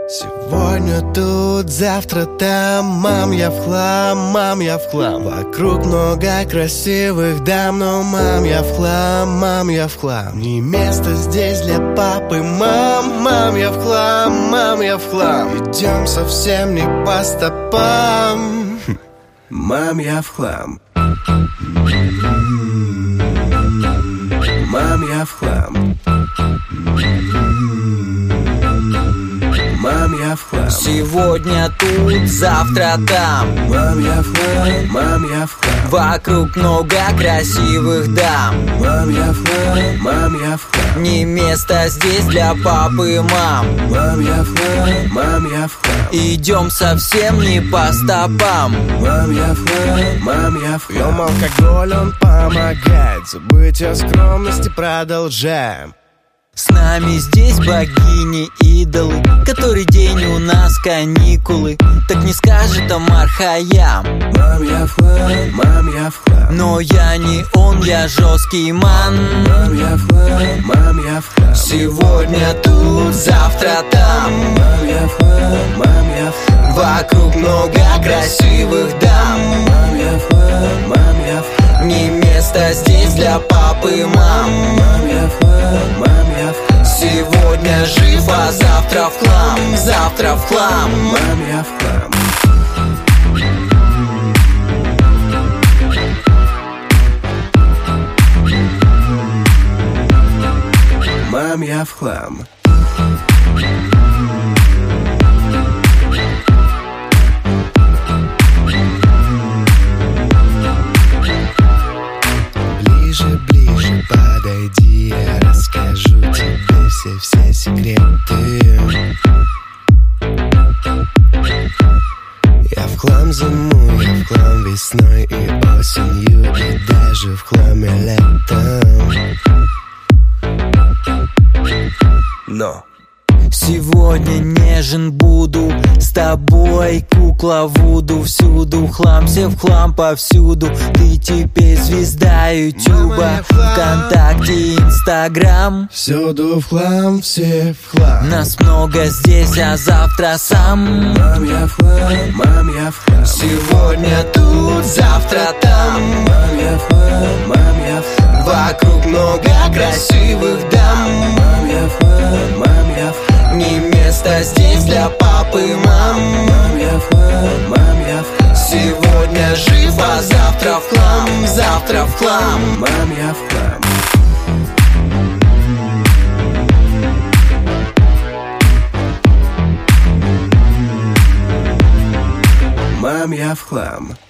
Сегодня тут, завтра там, мам, я в хлам, мам, я в хлам. Вокруг много красивых дам, но мам, я в хлам, мам, я в хлам. Не место здесь для папы, мам, мам, я в хлам, мам, я в хлам. Идем совсем не по стопам, мам, я в хлам. Мам, я в хлам. Мам, я в хлам. Сегодня тут, завтра там. Мам, я в хлам, мам, я в хлам. Вокруг много красивых дам. Мам, я в хлам, мам, я в хлам. Не место здесь для папы и мам. Мам, я в хлам, мам, я в хлам. Идем совсем не по стопам. Мам, я в хлам, мам, я в хлам. Пьем алкоголь, он помогает забыть о скромности, продолжаем. С нами здесь богини-идолы. Который день у нас каникулы. Так не скажет Омар Хайям. Мам, я в хлам, мам, я в хлам. Но я не он, я жесткий ман. Мам, я в хлам, мам, я в хлам. Сегодня тут, завтра там. Мам, я в хлам, мам, я в хлам. Вокруг много красивых дам. Мам, я в хлам, мам, я в хлам. Не место здесь для папы и мам. Мам, я в хлам, мам, я в хлам. Сегодня жив, а завтра в хлам. Завтра в хлам. Мам, я в хлам. Мам, я в хлам. Ближе, ближе подойди, я расскажу тебе все секреты. Я в хлам зимой, я в хлам весной и осенью, и даже в хламе летом. Но сегодня нежен буду с тобой, кукла Вуду. Всюду хлам, все в хлам повсюду. Ты теперь звезда Ютуба, ВКонтакте, Инстаграм. всюду в хлам, все в хлам. Нас много здесь, а завтра сам. Мам, я в хлам, мам, я в хлам. Сегодня тут, завтра там. Мам, я в хлам, мам, я в хлам. Вокруг много красивых дам. Мам, я в хлам, мам, я в хлам. Не место здесь для папы и мам. Мам, я в хлам, мам, я в хлам. Сегодня жив, а завтра в хлам. Завтра в хлам. Мам, я в хлам. Мам, я в хлам.